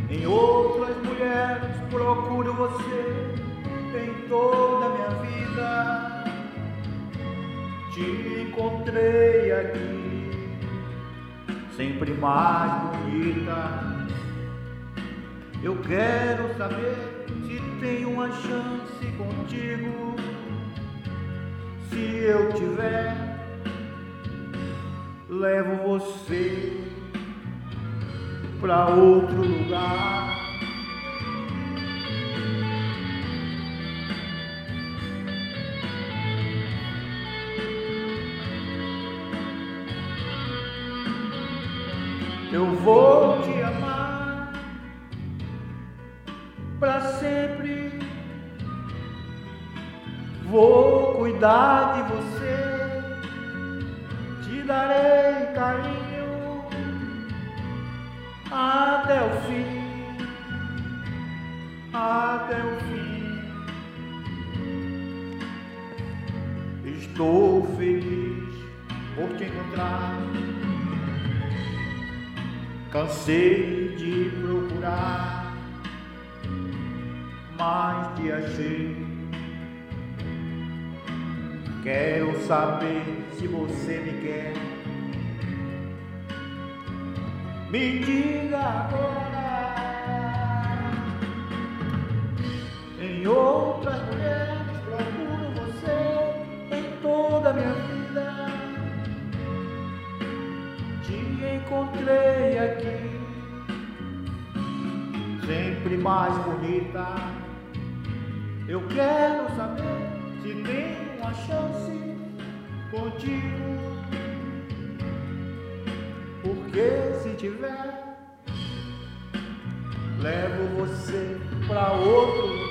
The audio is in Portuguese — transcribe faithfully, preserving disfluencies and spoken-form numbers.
Em outras mulheres procuro você em toda a minha vida. Te encontrei aqui, sempre mais bonita. Eu quero saber se tem uma chance contigo. Se eu tiver, levo você pra outro lugar. Eu vou te amar pra sempre. Vou cuidar de você, te darei carinho até o fim, até o fim. Estou feliz por te encontrar. Cansei de procurar, mas te achei. Quero saber se você me quer. Me diga agora. Em outras mulheres procuro você em toda a minha vida. Te encontrei aqui, sempre mais bonita. Eu quero saber se tem uma chance contigo, porque se tiver, levo você pra outro lugar.